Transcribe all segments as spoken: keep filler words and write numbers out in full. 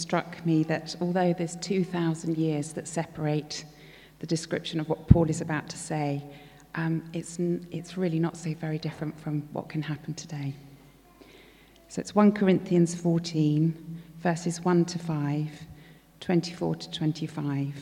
struck me that although there's two thousand years that separate the description of what Paul is about to say, um, it's, it's really not so very different from what can happen today. So it's First Corinthians fourteen, verses one to five, twenty-four to twenty-five.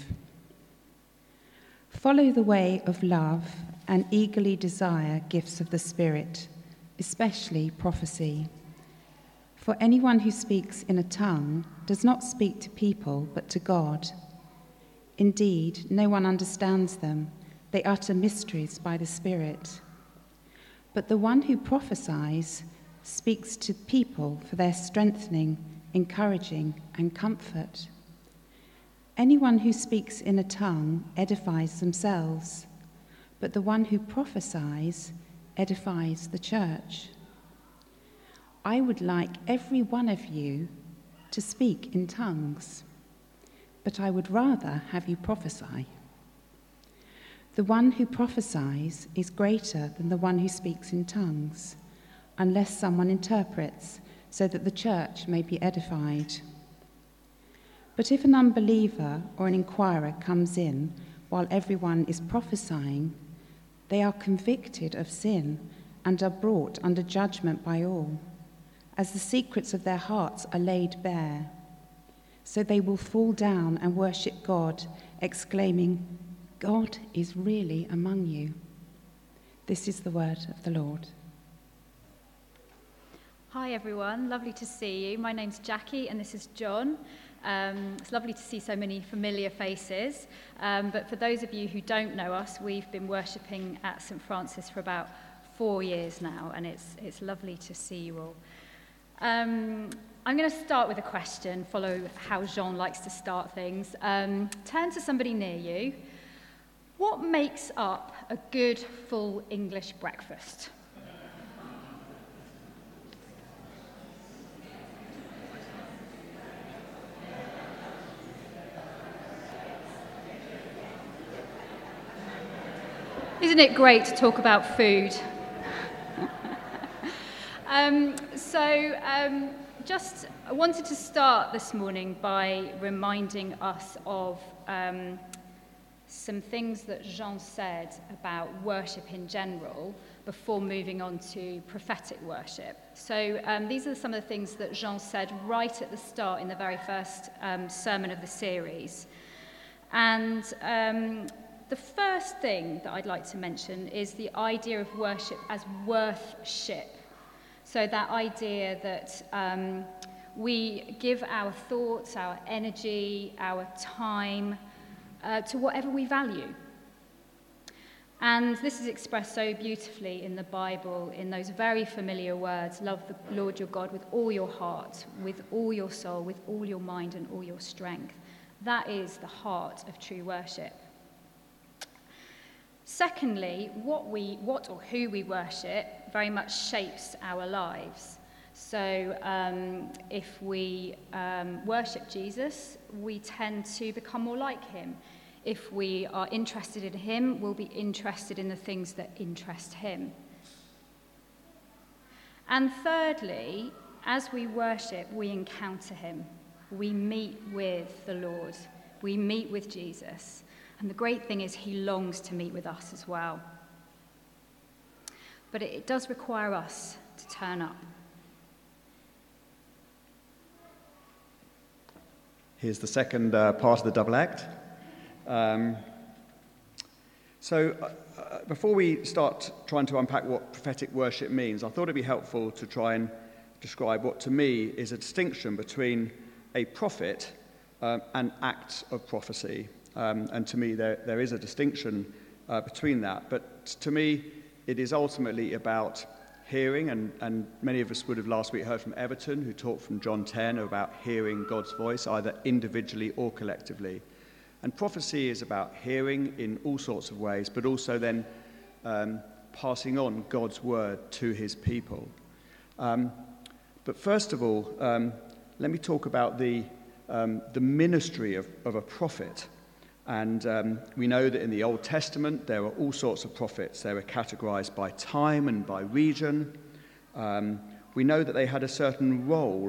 Follow the way of love and eagerly desire gifts of the Spirit, especially prophecy. For anyone who speaks in a tongue does not speak to people but to God. Indeed, no one understands them. They utter mysteries by the Spirit. But the one who prophesies speaks to people for their strengthening, encouraging, and comfort. Anyone who speaks in a tongue edifies themselves, but the one who prophesies edifies the church. I would like every one of you to speak in tongues, but I would rather have you prophesy. The one who prophesies is greater than the one who speaks in tongues, unless someone interprets, so that the church may be edified. But if an unbeliever or an inquirer comes in while everyone is prophesying, they are convicted of sin and are brought under judgment by all, as the secrets of their hearts are laid bare. So they will fall down and worship God, exclaiming, "God is really among you." This is the word of the Lord. Hi everyone, lovely to see you. My name's Jackie and this is John. Um, it's lovely to see so many familiar faces, um, but for those of you who don't know us, we've been worshipping at St Francis for about four years now, and it's it's lovely to see you all. Um, I'm going to start with a question, follow how Jean likes to start things. Um, turn to somebody near you. What makes up a good, full English breakfast? Isn't it great to talk about food? um, so, um, just I wanted to start this morning by reminding us of um, some things that Jean said about worship in general before moving on to prophetic worship. So um, these are some of the things that Jean said right at the start in the very first um, sermon of the series. And um, the first thing that I'd like to mention is the idea of worship as worthship. So that idea that um, we give our thoughts, our energy, our time uh, to whatever we value. And this is expressed so beautifully in the Bible in those very familiar words, love the Lord your God with all your heart, with all your soul, with all your mind and all your strength. That is the heart of true worship. Secondly, what we, what or who we worship very much shapes our lives. So um, if we um, worship Jesus, we tend to become more like him. If we are interested in him, we'll be interested in the things that interest him. And thirdly, as we worship, we encounter him. We meet with the Lord. We meet with Jesus. And the great thing is he longs to meet with us as well. But it, it does require us to turn up. Here's the second uh, part of the double act. Um, so uh, before we start trying to unpack what prophetic worship means, I thought it'd be helpful to try and describe what to me is a distinction between a prophet um, and acts of prophecy. Um, and to me, there, there is a distinction uh, between that. But to me, it is ultimately about hearing, and, and many of us would have last week heard from Everton, who talked from John ten about hearing God's voice, either individually or collectively. And prophecy is about hearing in all sorts of ways, but also then um, passing on God's word to his people. Um, but first of all, um, let me talk about the, um, the ministry of, of a prophet. And um, we know that in the Old Testament, there were all sorts of prophets. They were categorized by time and by region. Um, we know that they had a certain role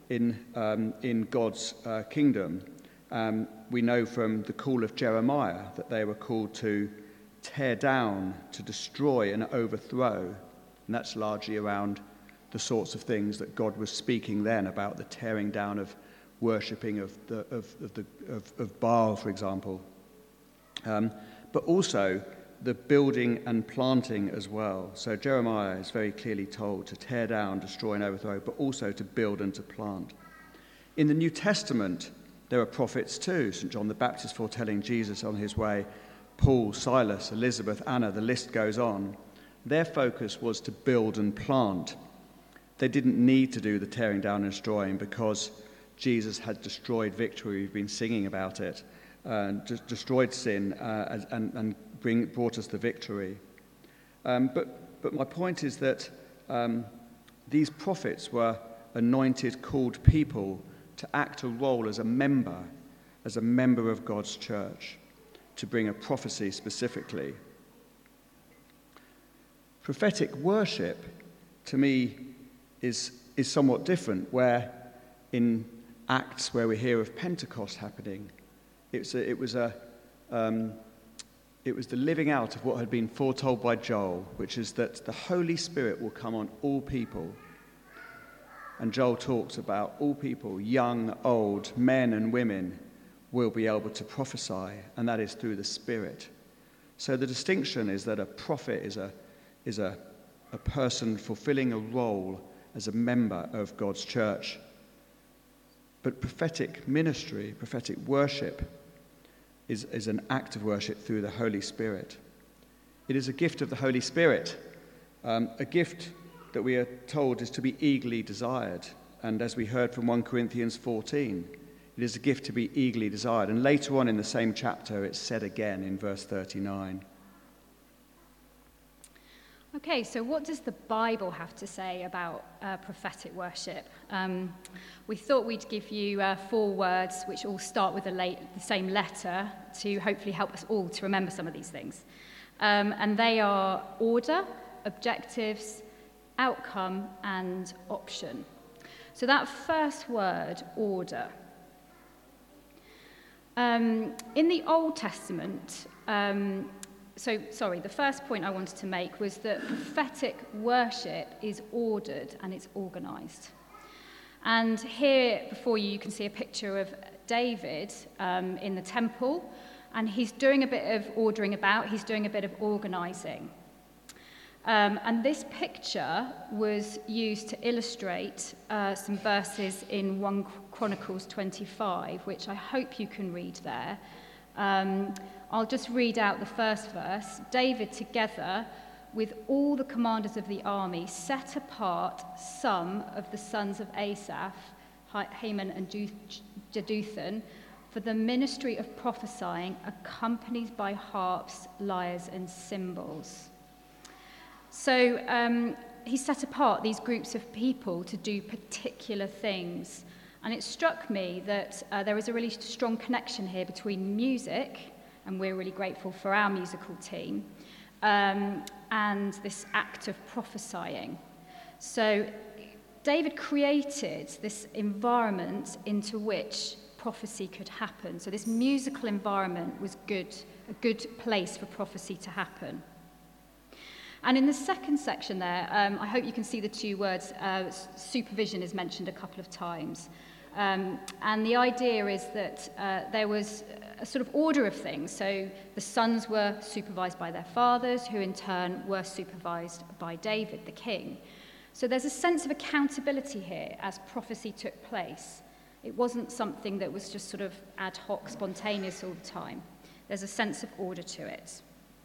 in, um, in God's uh, kingdom. Um, we know from the call of Jeremiah that they were called to tear down, to destroy and overthrow. And that's largely around the sorts of things that God was speaking then about, the tearing down of worshipping of, the, of, of, the, of, of Baal, for example. Um, but also the building and planting as well. So Jeremiah is very clearly told to tear down, destroy and overthrow, but also to build and to plant. In the New Testament, there are prophets too. Saint John the Baptist foretelling Jesus on his way, Paul, Silas, Elizabeth, Anna, the list goes on. Their focus was to build and plant. They didn't need to do the tearing down and destroying because Jesus had destroyed victory. We've been singing about it, uh, d- destroyed sin uh, and, and bring, brought us the victory. Um, but, but my point is that um, these prophets were anointed, called people to act a role as a member, as a member of God's church, to bring a prophecy specifically. Prophetic worship, to me, is, is somewhat different, where in Acts, where we hear of Pentecost happening, it's a, it was a um, it was the living out of what had been foretold by Joel, which is that the Holy Spirit will come on all people. And Joel talks about all people, young, old, men and women, will be able to prophesy, and that is through the Spirit. So the distinction is that a prophet is a is a, a person fulfilling a role as a member of God's church. But prophetic ministry, prophetic worship, is, is an act of worship through the Holy Spirit. It is a gift of the Holy Spirit, um, a gift that we are told is to be eagerly desired. And as we heard from First Corinthians fourteen, it is a gift to be eagerly desired. And later on in the same chapter, it's said again in verse thirty-nine. Okay, so what does the Bible have to say about uh, prophetic worship? Um, we thought we'd give you uh, four words which all start with the, late, the same letter to hopefully help us all to remember some of these things. Um, and they are order, objectives, outcome, and option. So that first word, order. Um, in the Old Testament, um, So, sorry, the first point I wanted to make was that prophetic worship is ordered and it's organised. And here before you, you can see a picture of David um, in the temple, and he's doing a bit of ordering about, he's doing a bit of organising. Um, and this picture was used to illustrate uh, some verses in First Chronicles twenty-five, which I hope you can read there. Um, I'll just read out the first verse. David, together with all the commanders of the army, set apart some of the sons of Asaph, Heman and Jeduthun, for the ministry of prophesying, accompanied by harps, lyres, and cymbals. So um, he set apart these groups of people to do particular things. And it struck me that uh, there is a really strong connection here between music, and we're really grateful for our musical team, um, and this act of prophesying. So David created this environment into which prophecy could happen. So this musical environment was good, a good place for prophecy to happen. And in the second section there, um, I hope you can see the two words, uh, supervision is mentioned a couple of times. Um, and the idea is that uh, there was a sort of order of things. So the sons were supervised by their fathers, who in turn were supervised by David, the king. So there's a sense of accountability here as prophecy took place. It wasn't something that was just sort of ad hoc, spontaneous all the time. There's a sense of order to it.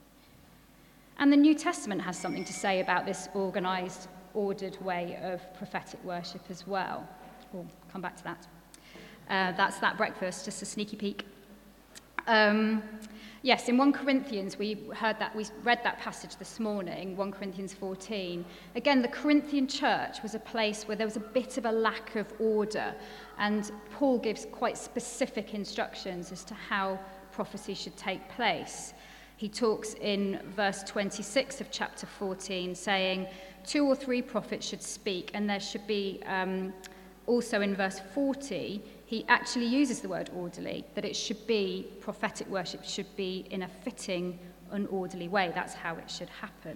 And the New Testament has something to say about this organised, ordered way of prophetic worship as well. We'll come back to that. Uh, that's that breakfast, just a sneaky peek. Um, yes, in First Corinthians, we heard that, we read that passage this morning, First Corinthians fourteen. Again, the Corinthian church was a place where there was a bit of a lack of order, and Paul gives quite specific instructions as to how prophecy should take place. He talks in verse twenty-six of chapter fourteen, saying, two or three prophets should speak, and there should be um, also in verse forty, he actually uses the word orderly, that it should be, prophetic worship should be in a fitting and orderly way. That's how it should happen.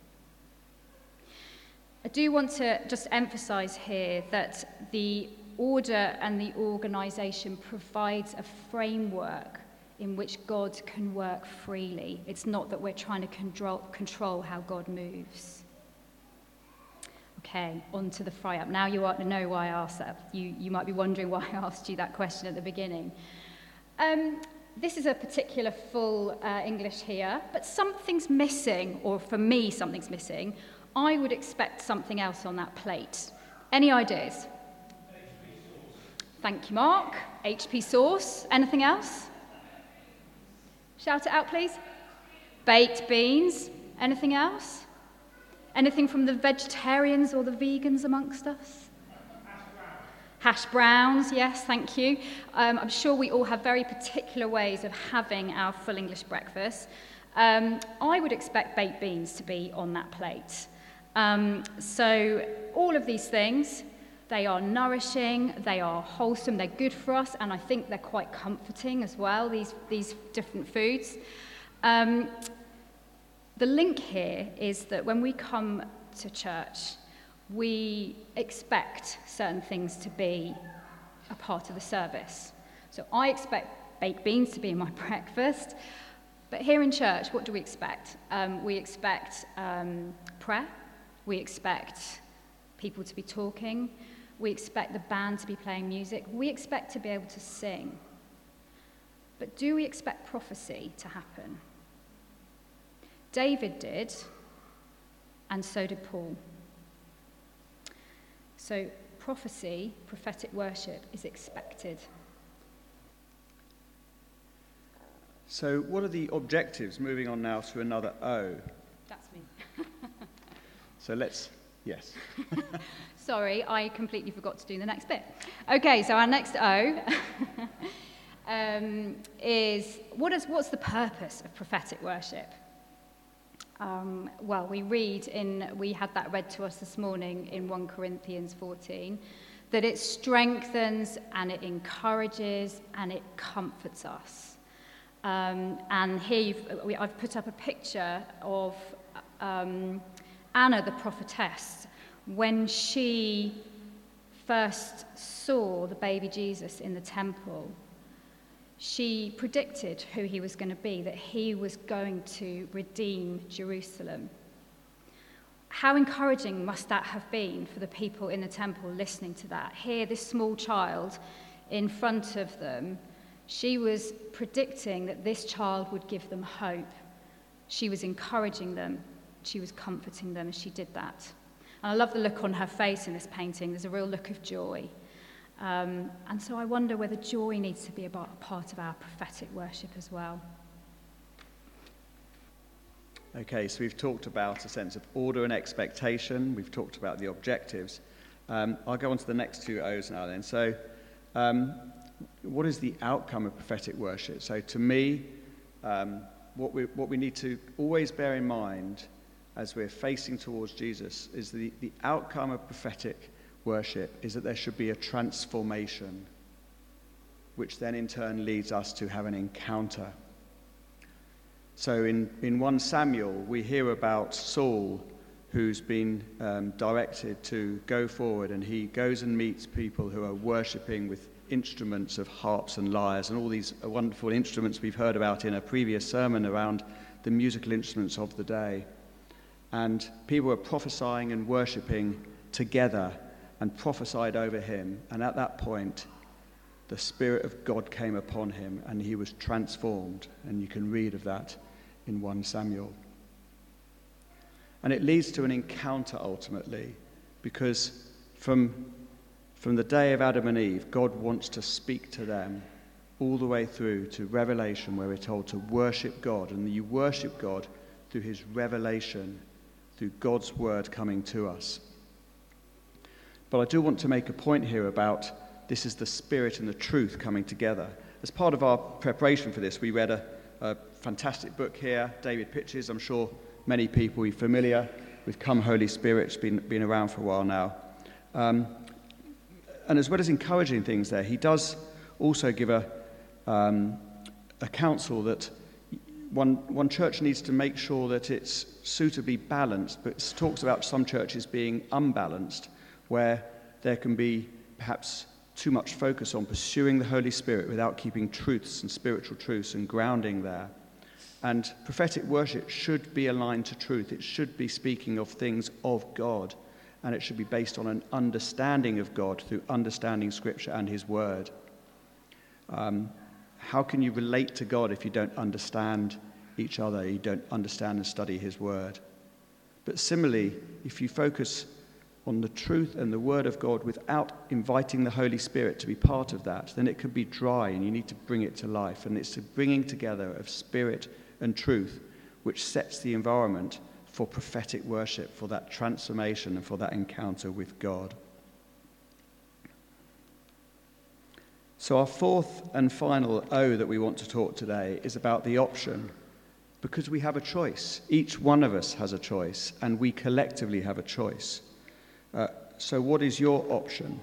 I do want to just emphasize here that the order and the organisation provides a framework in which God can work freely. It's not that we're trying to control, control how God moves. Okay, on to the fry up. Now you ought to know why I asked that. You, you might be wondering why I asked you that question at the beginning. Um, this is a particular full uh, English here, but something's missing, or for me something's missing. I would expect something else on that plate. Any ideas? Thank you, Mark. H P sauce. Anything else? Shout it out, please. Baked beans. Anything else? Anything from the vegetarians or the vegans amongst us? Hash browns, yes, thank you. Um, I'm sure we all have very particular ways of having our full English breakfast. Um, I would expect baked beans to be on that plate. Um, so all of these things, they are nourishing, they are wholesome, they're good for us, and I think they're quite comforting as well, these, these different foods. Um, the link here is that when we come to church, we expect certain things to be a part of the service. So I expect baked beans to be in my breakfast, but here in church, what do we expect? Um, we expect um, prayer, we expect people to be talking, we expect the band to be playing music, we expect to be able to sing. But do we expect prophecy to happen? David did, and so did Paul. So prophecy, prophetic worship, is expected. So what are the objectives? Moving on now to another O. That's me. So let's, yes. Sorry, I completely forgot to do the next bit. Okay, so our next O um, is, what is, what's the purpose of prophetic worship? Um, well, we read in, we had that read to us this morning in First Corinthians fourteen, that it strengthens and it encourages and it comforts us. Um, and here you've, we, I've put up a picture of um, Anna the prophetess when she first saw the baby Jesus in the temple. She predicted who he was going to be, that he was going to redeem Jerusalem. How encouraging must that have been for the people in the temple listening to that? Here, this small child in front of them, she was predicting that this child would give them hope. She was encouraging them. She was comforting them as she did that. And I love the look on her face in this painting. There's a real look of joy. Um, and so I wonder whether joy needs to be a part of our prophetic worship as well. Okay, so we've talked about a sense of order and expectation. We've talked about the objectives. Um, I'll go on to the next two O's now then. So um, what is the outcome of prophetic worship? So to me, um, what, we, what we need to always bear in mind as we're facing towards Jesus is the, the outcome of prophetic worship is that there should be a transformation, which then in turn leads us to have an encounter. So in, in First Samuel, we hear about Saul, who's been um, directed to go forward, and he goes and meets people who are worshipping with instruments of harps and lyres, and all these wonderful instruments we've heard about in a previous sermon around the musical instruments of the day. And people were prophesying and worshipping together and prophesied over him, and at that point the Spirit of God came upon him and he was transformed, and you can read of that in First Samuel. And it leads to an encounter ultimately, because from, from the day of Adam and Eve, God wants to speak to them all the way through to Revelation, where we're told to worship God, and you worship God through his revelation, through God's word coming to us. But I do want to make a point here about this is the Spirit and the truth coming together. As part of our preparation for this, we read a, a fantastic book here, David Pitch's. I'm sure many people are familiar with Come Holy Spirit. It's been, been around for a while now. Um, and as well as encouraging things there, he does also give a, um, a counsel that one, one church needs to make sure that it's suitably balanced, but it talks about some churches being unbalanced, where there can be perhaps too much focus on pursuing the Holy Spirit without keeping truths and spiritual truths and grounding there. And prophetic worship should be aligned to truth. It should be speaking of things of God, and it should be based on an understanding of God through understanding Scripture and His Word. Um, how can you relate to God if you don't understand each other, you don't understand and study His Word? But similarly, if you focus on the truth and the Word of God without inviting the Holy Spirit to be part of that, then it can be dry and you need to bring it to life. And it's the bringing together of Spirit and truth which sets the environment for prophetic worship, for that transformation and for that encounter with God. So our fourth and final O that we want to talk today is about the option, because we have a choice. Each one of us has a choice, and we collectively have a choice. Uh, so what is your option?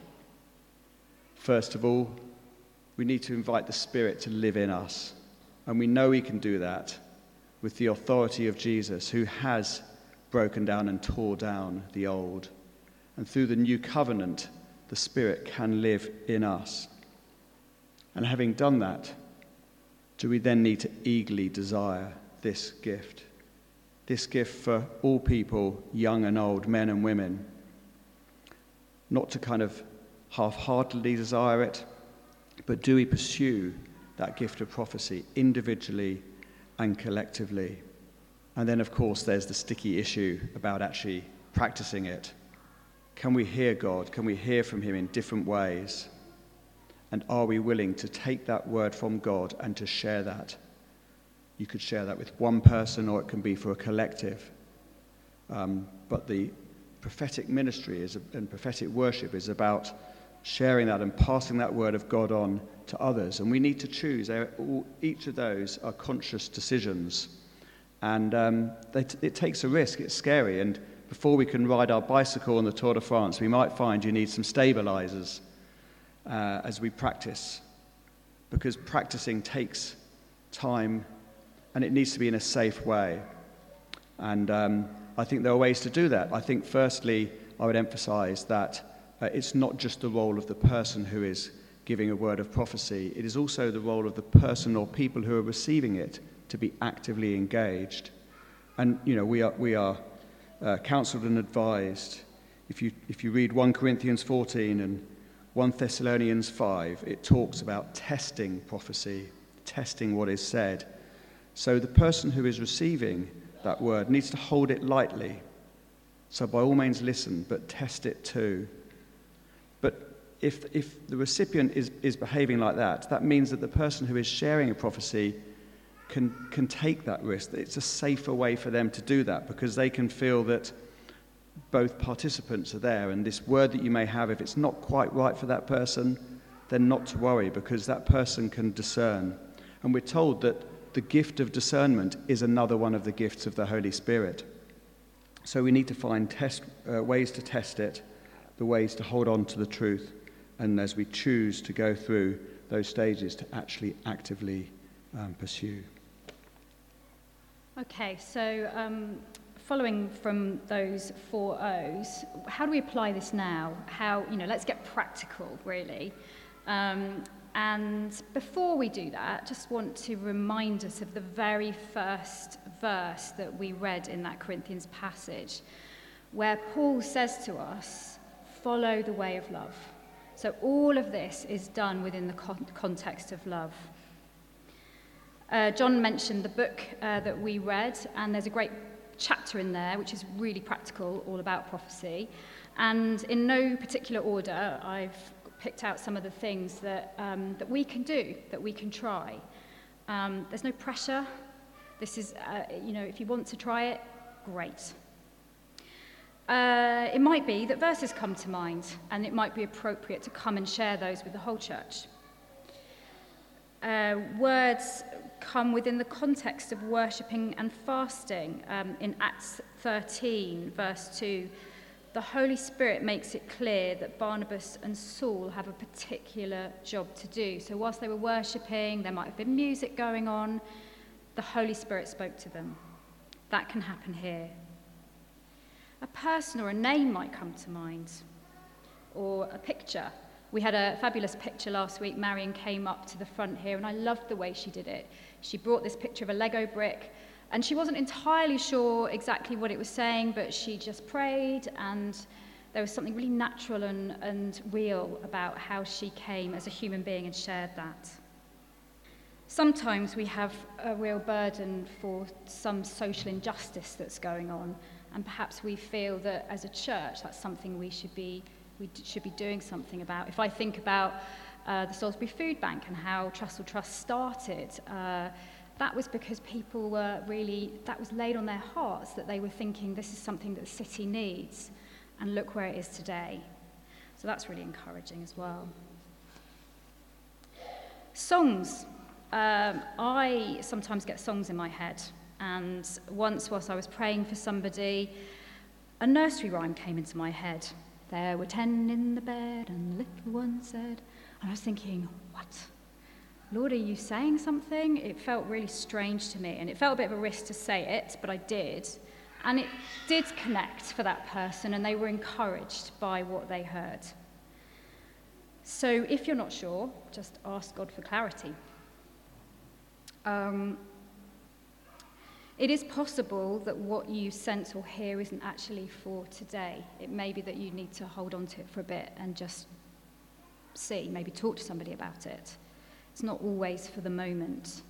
First of all, we need to invite the Spirit to live in us. And we know He can do that with the authority of Jesus, who has broken down and tore down the old. And through the new covenant, the Spirit can live in us. And having done that, do we then need to eagerly desire this gift? This gift for all people, young and old, men and women. Not to kind of half-heartedly desire it, but do we pursue that gift of prophecy individually and collectively? And then, of course, there's the sticky issue about actually practicing it. Can we hear God? Can we hear from Him in different ways? And are we willing to take that word from God and to share that? You could share that with one person, or it can be for a collective. Um, but the prophetic ministry is, and prophetic worship is about sharing that and passing that word of God on to others. And we need to choose. All, each of those are conscious decisions. And um, they t- it takes a risk. It's scary. And before we can ride our bicycle on the Tour de France, we might find you need some stabilizers uh, as we practice. Because practicing takes time, and it needs to be in a safe way. And um, I think there are ways to do that. I think, firstly, I would emphasize that uh, it's not just the role of the person who is giving a word of prophecy. It is also the role of the person or people who are receiving it to be actively engaged. And, you know, we are we are uh, counseled and advised. If you if you read First Corinthians fourteen and First Thessalonians five, it talks about testing prophecy, testing what is said. So the person who is receiving that word needs to hold it lightly. So by all means listen, but test it too. But if if the recipient is, is behaving like that, that means that the person who is sharing a prophecy can can take that risk. It's a safer way for them to do that, because they can feel that both participants are there, and this word that you may have, if it's not quite right for that person, then not to worry, because that person can discern. And we're told that the gift of discernment is another one of the gifts of the Holy Spirit. So we need to find test uh, ways to test it, the ways to hold on to the truth, and as we choose to go through those stages, to actually actively um, pursue. Okay, so um, following from those four O's, how do we apply this now? How, you know, let's get practical, really. Um, And before we do that, just want to remind us of the very first verse that we read in that Corinthians passage, where Paul says to us, follow the way of love. So all of this is done within the con- context of love. Uh, John mentioned the book uh, that we read, and there's a great chapter in there which is really practical, all about prophecy. And in no particular order, I've picked out some of the things that um, that we can do, that we can try. Um, there's no pressure. This is, uh, you know, if you want to try it, great. Uh, it might be that verses come to mind, and it might be appropriate to come and share those with the whole church. Uh, words come within the context of worshipping and fasting. Um, in Acts thirteen, verse two, the Holy Spirit makes it clear that Barnabas and Saul have a particular job to do. So whilst they were worshipping, there might have been music going on, the Holy Spirit spoke to them. That can happen here. A person or a name might come to mind, or a picture. We had a fabulous picture last week. Marion came up to the front here, and I loved the way she did it. She brought this picture of a Lego brick, and she wasn't entirely sure exactly what it was saying, but she just prayed, and there was something really natural and, and real about how she came as a human being and shared that. Sometimes we have a real burden for some social injustice that's going on, and perhaps we feel that as a church that's something we should be we should be doing something about. If I think about uh, the Salisbury Food Bank and how Trussell Trust started, uh, that was because people were really, that was laid on their hearts, that they were thinking this is something that the city needs, and look where it is today. So that's really encouraging as well. Songs. Um, I sometimes get songs in my head, and once whilst I was praying for somebody, a nursery rhyme came into my head. There were ten in the bed, and the little one said, and I was thinking, what? Lord, are you saying something? It felt really strange to me, and it felt a bit of a risk to say it, but I did. And it did connect for that person, and they were encouraged by what they heard. So if you're not sure, just ask God for clarity. Um, It is possible that what you sense or hear isn't actually for today. It may be that you need to hold on to it for a bit and just see, maybe talk to somebody about it. It's not always for the moment.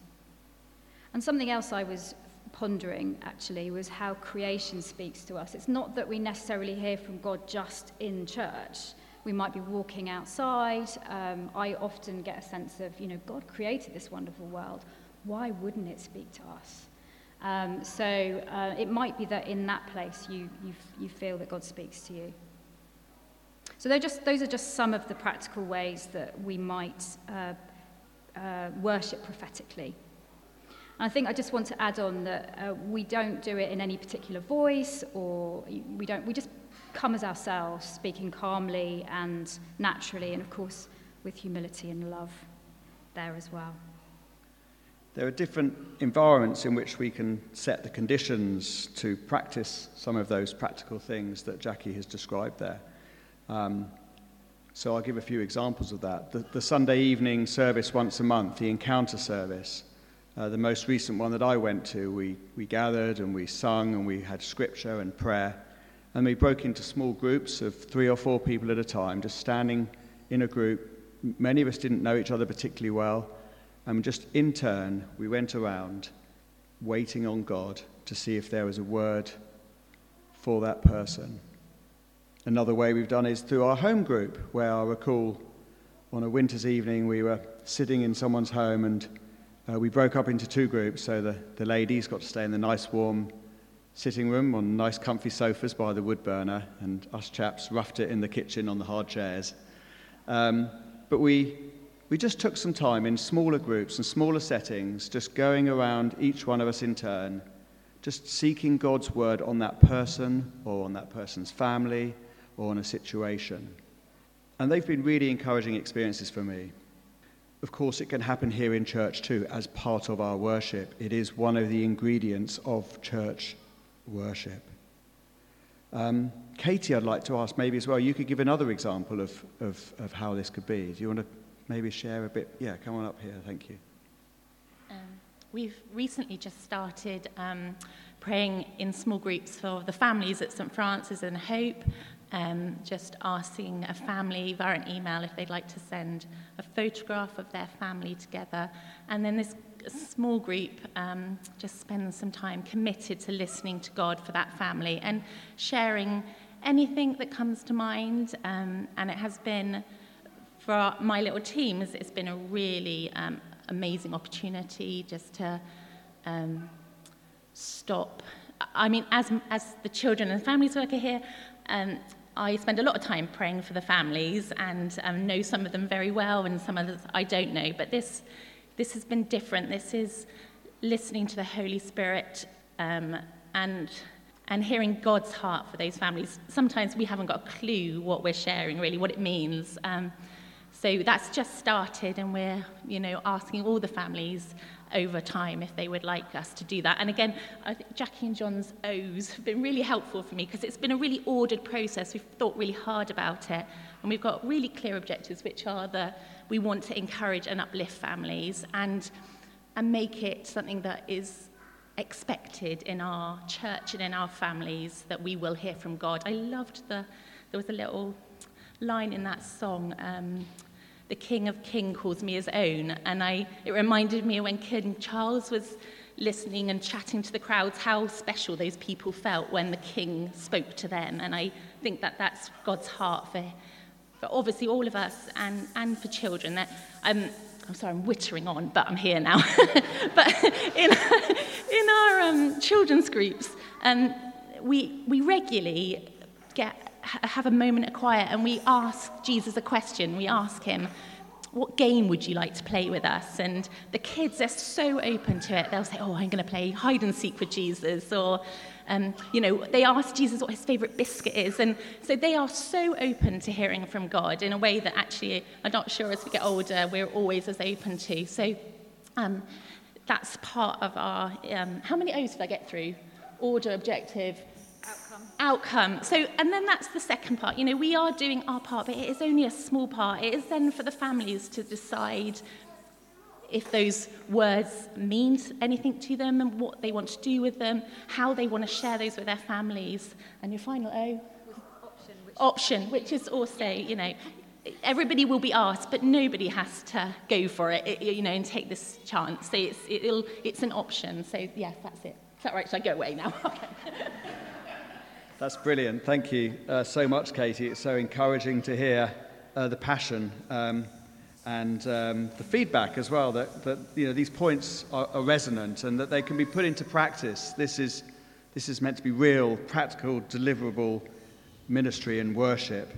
And something else I was pondering, actually, was how creation speaks to us. It's not that we necessarily hear from God just in church. We might be walking outside. Um, I often get a sense of, you know, God created this wonderful world. Why wouldn't it speak to us? Um, so uh, it might be that in that place you, you you feel that God speaks to you. So they're just those are just some of the practical ways that we might uh, uh, worship prophetically. And I think I just want to add on that uh, we don't do it in any particular voice, or we don't. We just come as ourselves, speaking calmly and naturally, and of course with humility and love there as well. There are different environments in which we can set the conditions to practice some of those practical things that Jackie has described there. Um, so I'll give a few examples of that. The, the Sunday evening service once a month, the encounter service, uh, the most recent one that I went to, we, we gathered and we sung and we had scripture and prayer, and we broke into small groups of three or four people at a time, just standing in a group. Many of us didn't know each other particularly well. And just in turn, we went around waiting on God to see if there was a word for that person. Another way we've done is through our home group, where I recall on a winter's evening we were sitting in someone's home, and uh, we broke up into two groups. So the, the ladies got to stay in the nice warm sitting room on nice comfy sofas by the wood burner, and us chaps roughed it in the kitchen on the hard chairs. Um, but we... We just took some time in smaller groups and smaller settings, just going around each one of us in turn, just seeking God's word on that person or on that person's family or on a situation. And they've been really encouraging experiences for me. Of course, it can happen here in church too, as part of our worship. It is one of the ingredients of church worship. Um, Katie, I'd like to ask maybe as well, you could give another example of, of, of how this could be. Do you want to maybe share a bit? Yeah, come on up here, thank you. Um, we've recently just started um, praying in small groups for the families at Saint Francis and Hope, um, just asking a family via an email if they'd like to send a photograph of their family together. And then this small group um, just spends some time committed to listening to God for that family and sharing anything that comes to mind. Um, and it has been, for our, my little team, it's, it's been a really um, amazing opportunity just to um, stop. I mean, as as the children and families worker here, um, I spend a lot of time praying for the families and um, know some of them very well, and some others I don't know. But this this has been different. This is listening to the Holy Spirit um, and and hearing God's heart for those families. Sometimes we haven't got a clue what we're sharing, really, what it means. Um, so that's just started, and we're, you know, asking all the families over time if they would like us to do that. And again, I think Jackie and John's O's have been really helpful for me, because it's been a really ordered process. We've thought really hard about it, and we've got really clear objectives, which are that we want to encourage and uplift families and and make it something that is expected in our church and in our families, that we will hear from God. I loved the, there was a little line in that song, um, the King of Kings calls me his own, and I it reminded me when King Charles was listening and chatting to the crowds, how special those people felt when the king spoke to them. And I think that that's God's heart for, for obviously all of us, and, and for children. That um, I'm sorry, I'm wittering on, but I'm here now. But in, in our um, children's groups, um, we we regularly get have a moment of quiet, and we ask Jesus a question. We ask him, what game would you like to play with us? And the kids are so open to it. They'll say, oh, I'm going to play hide and seek with Jesus. Or, um, you know, they ask Jesus what his favourite biscuit is. And so they are so open to hearing from God in a way that actually I'm not sure as we get older we're always as open to. So um, that's part of our, um, how many O's did I get through? Order, objective, Outcome. Outcome. So, and then that's the second part. You know, we are doing our part, but it is only a small part. It is then for the families to decide if those words mean anything to them and what they want to do with them, how they want to share those with their families. And your final O? Option. Which Option, which is also, you know, everybody will be asked, but nobody has to go for it, it you know, and take this chance. So it's, it'll, it's an option. So, yes, that's it. Is that right? Should I go away now? Okay. That's brilliant. Thank you uh, so much, Katie. It's so encouraging to hear uh, the passion um, and um, the feedback as well, that, that you know, these points are, are resonant and that they can be put into practice. This is, this is meant to be real, practical, deliverable ministry and worship.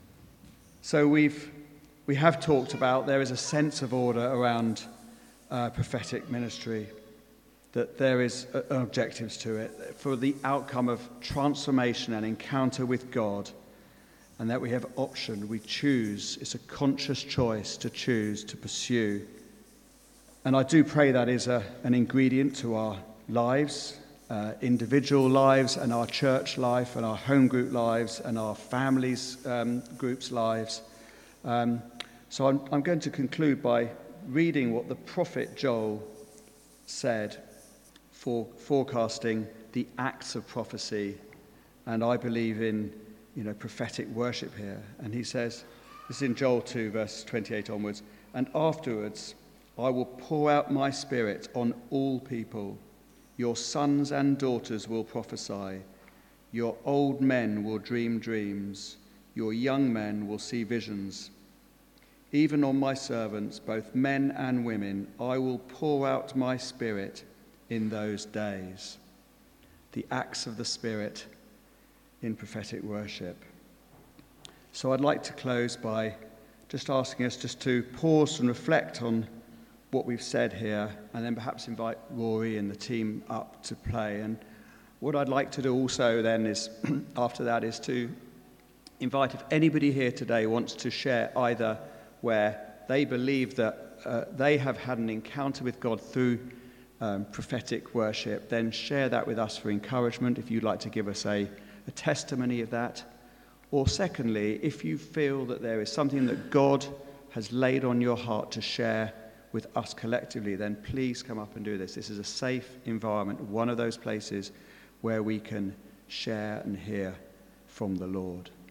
So we've, we have talked about there is a sense of order around uh, prophetic ministry, that there is uh, objectives to it for the outcome of transformation and encounter with God, and that we have option, we choose. It's a conscious choice to choose to pursue. And I do pray that is a, an ingredient to our lives, uh, individual lives and our church life and our home group lives and our families um, groups lives. Um, so I'm, I'm going to conclude by reading what the prophet Joel said, for forecasting the acts of prophecy, and I believe in, you know, prophetic worship here. And he says, this is in Joel two, verse twenty-eight onwards, and afterwards I will pour out my spirit on all people. Your sons and daughters will prophesy. Your old men will dream dreams. Your young men will see visions. Even on my servants, both men and women, I will pour out my spirit in those days. The acts of the Spirit in prophetic worship. So I'd like to close by just asking us just to pause and reflect on what we've said here, and then perhaps invite Rory and the team up to play. And what I'd like to do also then is, after that, is to invite, if anybody here today wants to share either where they believe that uh, they have had an encounter with God through Um, prophetic worship, then share that with us for encouragement if you'd like to give us a, a testimony of that. Or secondly, if you feel that there is something that God has laid on your heart to share with us collectively, then please come up and do this. This is a safe environment, one of those places where we can share and hear from the Lord.